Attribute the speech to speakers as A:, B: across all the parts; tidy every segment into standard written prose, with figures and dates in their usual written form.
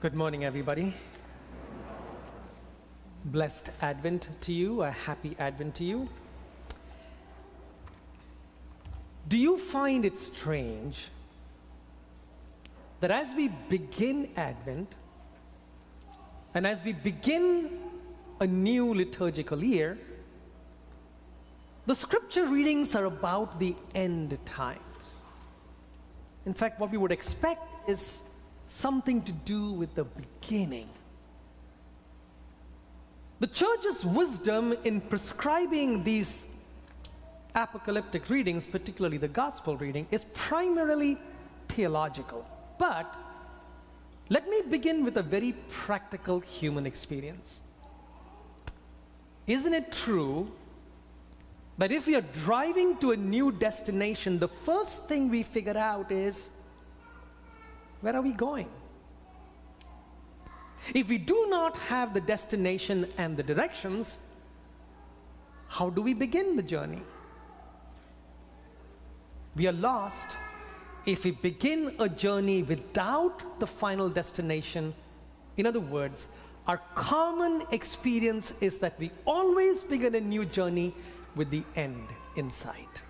A: Good morning, everybody. Blessed Advent to you, a happy Advent to you. Do you find it strange that as we begin Advent and as we begin a new liturgical year, the scripture readings are about the end times? In fact, what we would expect is something to do with the beginning. The church's wisdom in prescribing these apocalyptic readings, particularly the gospel reading, is primarily theological. But let me begin with a very practical human experience. Isn't it true that if we are driving to a new destination, the first thing we figure out is, where are we going? If we do not have the destination and the directions, how do we begin the journey? We are lost if we begin a journey without the final destination. In other words, our common experience is that we always begin a new journey with the end in sight.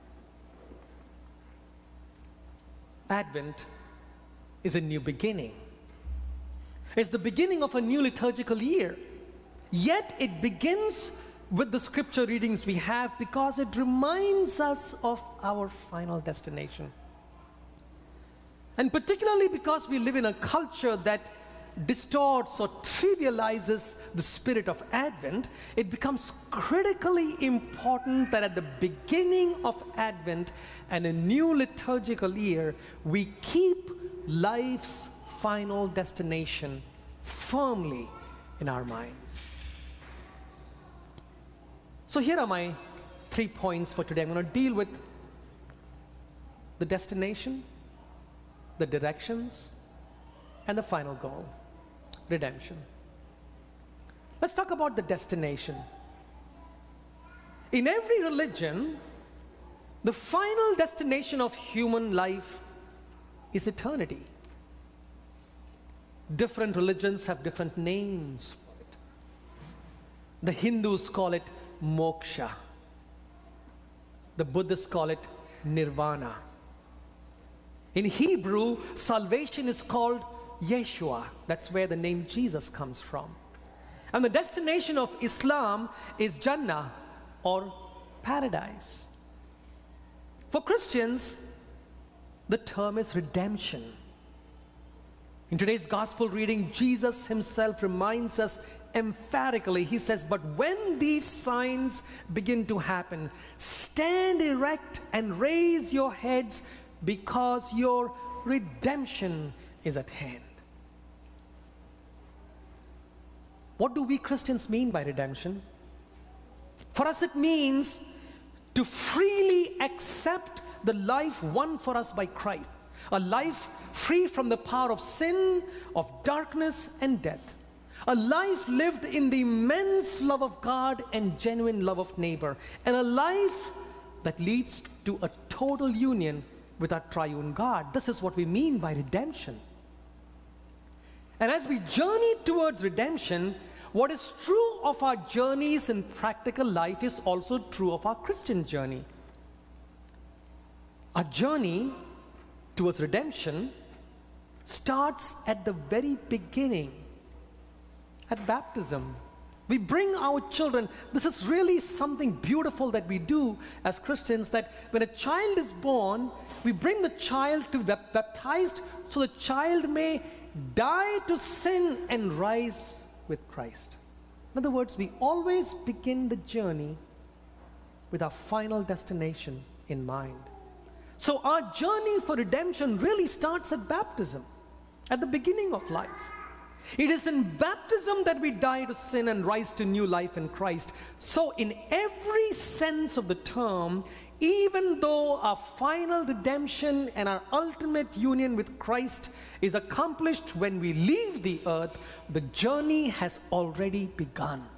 A: Advent is a new beginning. It's the beginning of a new liturgical year. Yet it begins with the scripture readings we have because it reminds us of our final destination. And particularly because we live in a culture that distorts or trivializes the spirit of Advent, it becomes critically important that at the beginning of Advent and a new liturgical year, we keep life's final destination firmly in our minds. So here are my 3 points for today. I'm going to deal with the destination, the directions, and the final goal, redemption. Let's talk about the destination. In every religion, the final destination of human life is eternity. Different religions have different names for it. The Hindus call it moksha. The Buddhists call it nirvana. In Hebrew, salvation is called Yeshua. That's where the name Jesus comes from. And the destination of Islam is Jannah, or paradise. For Christians, the term is redemption. In today's gospel reading, Jesus himself reminds us emphatically. He says, "But when these signs begin to happen, stand erect and raise your heads, because your redemption is at hand." What do we Christians mean by redemption? For us, it means to freely accept the life won for us by Christ, a life free from the power of sin, of darkness, and death. A life lived in the immense love of God and genuine love of neighbor. And a life that leads to a total union with our triune God. This is what we mean by redemption. And as we journey towards redemption, what is true of our journeys in practical life is also true of our Christian journey. Our journey towards redemption starts at the very beginning, at baptism. We bring our children. This is really something beautiful that we do as Christians, that when a child is born, we bring the child to be baptized so the child may die to sin and rise with Christ. In other words, we always begin the journey with our final destination in mind. So our journey for redemption really starts at baptism, at the beginning of life. It is in baptism that we die to sin and rise to new life in Christ. So in every sense of the term, even though our final redemption and our ultimate union with Christ is accomplished when we leave the earth, the journey has already begun.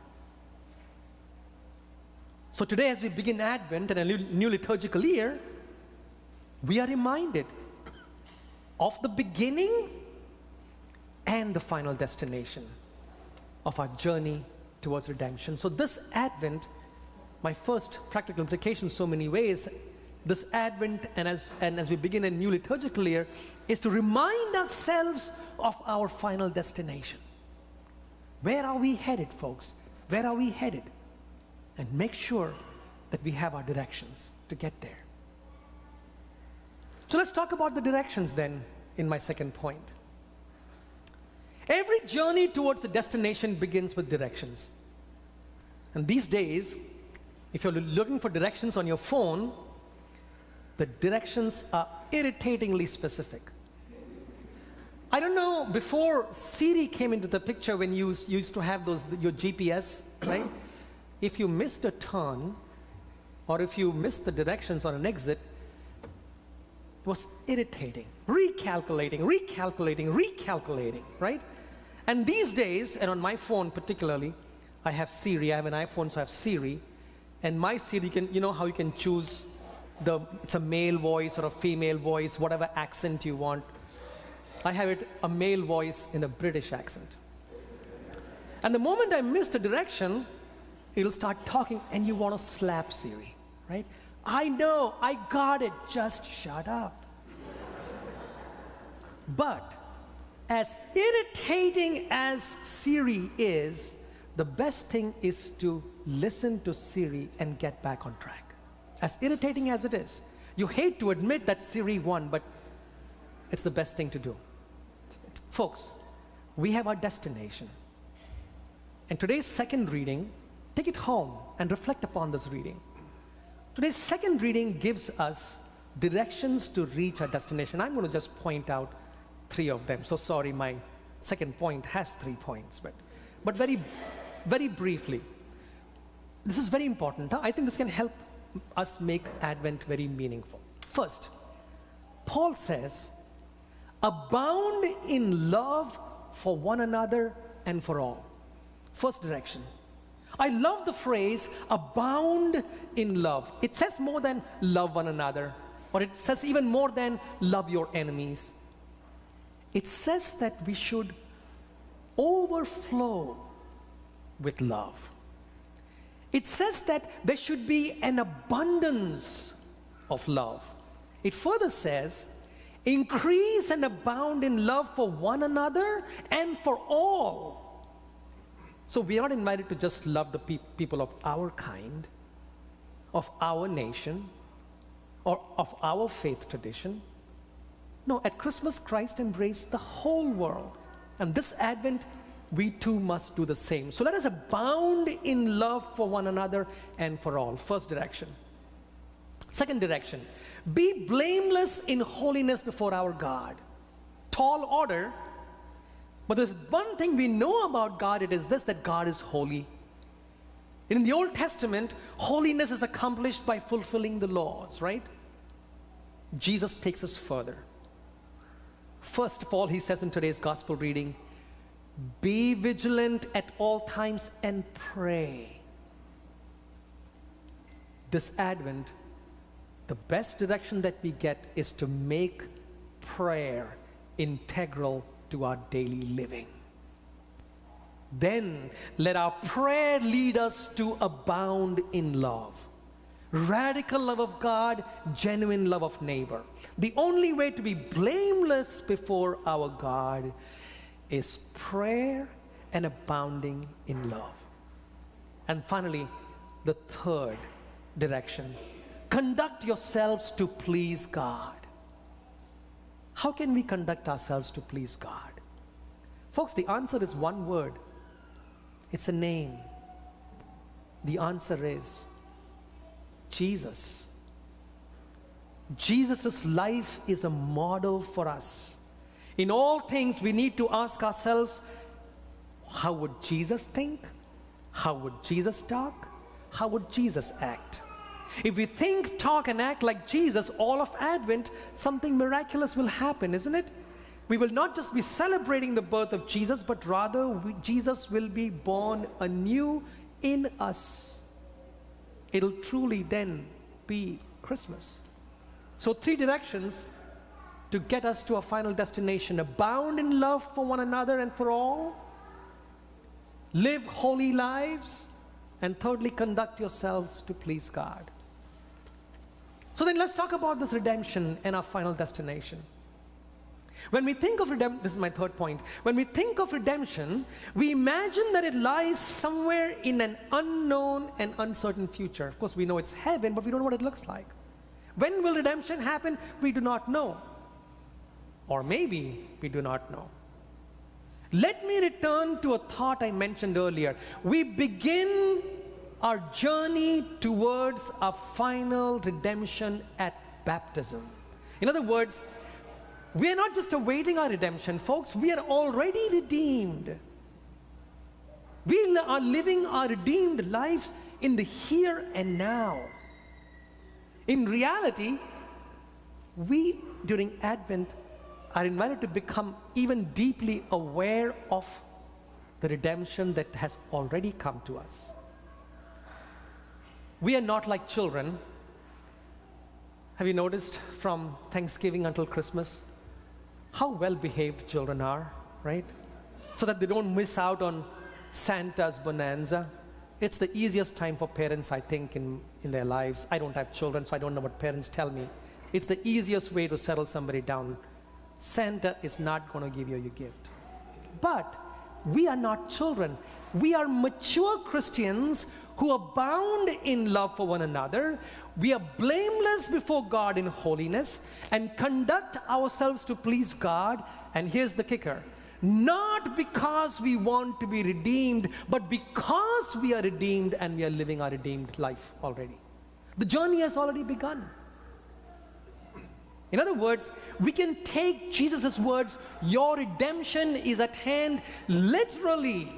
A: So today, as we begin Advent and a new liturgical year, we are reminded of the beginning and the final destination of our journey towards redemption. So this Advent, my first practical implication in so many ways, this Advent and as we begin a new liturgical year, is to remind ourselves of our final destination. Where are we headed, folks? Where are we headed? And make sure that we have our directions to get there. So let's talk about the directions then in my second point. Every journey towards a destination begins with directions. And these days, if you're looking for directions on your phone, the directions are irritatingly specific. I don't know, before Siri came into the picture, when you used to have your GPS, right? If you missed a turn, or if you missed the directions on an exit, it was irritating. Recalculating, right? And these days, and on my phone particularly, I have Siri. I have an iPhone, so I have Siri. And my Siri, you know how you can choose it's a male voice or a female voice, whatever accent you want. I have it a male voice in a British accent. And the moment I miss the direction, it'll start talking and you want to slap Siri, right? I know, I got it, just shut up. But as irritating as Siri is, the best thing is to listen to Siri and get back on track. As irritating as it is, you hate to admit that Siri won, but it's the best thing to do. Folks, we have our destination. And today's second reading, take it home and reflect upon this reading. Today's second reading gives us directions to reach our destination. I'm going to just point out 3 of them. So sorry, my second point has 3 points, but very, very briefly. This is very important. I think this can help us make Advent very meaningful. First, Paul says, abound in love for one another and for all. First direction. I love the phrase, abound in love. It says more than love one another, or it says even more than love your enemies. It says that we should overflow with love. It says that there should be an abundance of love. It further says, increase and abound in love for one another and for all. So we are not invited to just love the people of our kind, of our nation, or of our faith tradition. No, at Christmas, Christ embraced the whole world. And this Advent, we too must do the same. So let us abound in love for one another and for all. First direction. Second direction, be blameless in holiness before our God. Tall order, but there's one thing we know about God, it is this, that God is holy. In the Old Testament, holiness is accomplished by fulfilling the laws, right? Jesus takes us further. First of all, he says in today's gospel reading, be vigilant at all times and pray. This Advent, the best direction that we get is to make prayer integral to our daily living. Then let our prayer lead us to abound in love. Radical love of God, genuine love of neighbor. The only way to be blameless before our God is prayer and abounding in love. And finally, the third direction, conduct yourselves to please God. How can we conduct ourselves to please God? Folks, the answer is one word. It's a name. The answer is Jesus. Jesus' life is a model for us. In all things, we need to ask ourselves, how would Jesus think? How would Jesus talk? How would Jesus act? If we think, talk, and act like Jesus all of Advent, something miraculous will happen, isn't it? We will not just be celebrating the birth of Jesus, but rather Jesus will be born anew in us. It'll truly then be Christmas. So 3 directions to get us to a final destination. Abound in love for one another and for all. Live holy lives. And thirdly, conduct yourselves to please God. So then let's talk about this redemption and our final destination. When we think of redemption, this is my third point. When we think of redemption, we imagine that it lies somewhere in an unknown and uncertain future. Of course, we know it's heaven, but we don't know what it looks like. When will redemption happen? We do not know. Or maybe we do not know. Let me return to a thought I mentioned earlier. We begin our journey towards a final redemption at baptism. In other words, we are not just awaiting our redemption, folks. We are already redeemed. We are living our redeemed lives in the here and now. In reality, we, during Advent, are invited to become even deeply aware of the redemption that has already come to us. We are not like children. Have you noticed from Thanksgiving until Christmas how well behaved children are, right? So that they don't miss out on Santa's bonanza. It's the easiest time for parents, I think, in their lives. I don't have children, so I don't know what parents tell me. It's the easiest way to settle somebody down. Santa is not going to give you your gift. But we are not children. We are mature Christians who abound in love for one another. We are blameless before God in holiness and conduct ourselves to please God. And here's the kicker. Not because we want to be redeemed, but because we are redeemed and we are living our redeemed life already. The journey has already begun. In other words, we can take Jesus' words, your redemption is at hand, literally.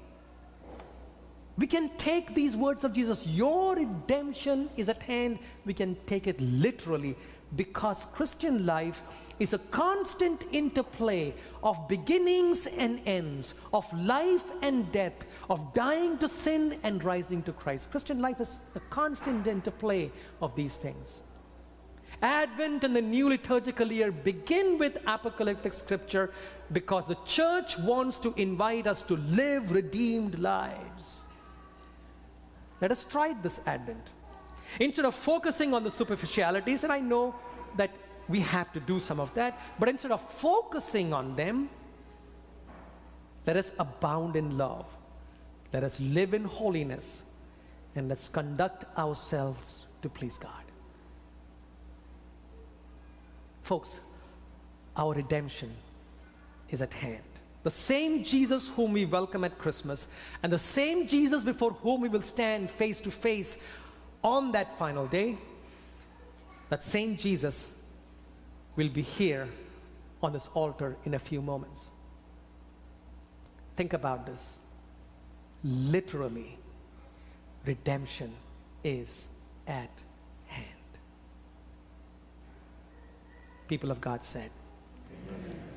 A: We can take these words of Jesus, your redemption is at hand, we can take it literally, because Christian life is a constant interplay of beginnings and ends, of life and death, of dying to sin and rising to Christ. Christian life is a constant interplay of these things. Advent and the new liturgical year begin with apocalyptic scripture because the church wants to invite us to live redeemed lives. Let us try this Advent. Instead of focusing on the superficialities, and I know that we have to do some of that, but instead of focusing on them, let us abound in love. Let us live in holiness, and let's conduct ourselves to please God. Folks, our redemption is at hand. The same Jesus whom we welcome at Christmas, and the same Jesus before whom we will stand face to face on that final day, that same Jesus will be here on this altar in a few moments. Think about this. Literally, redemption is at hand. People of God said, Amen.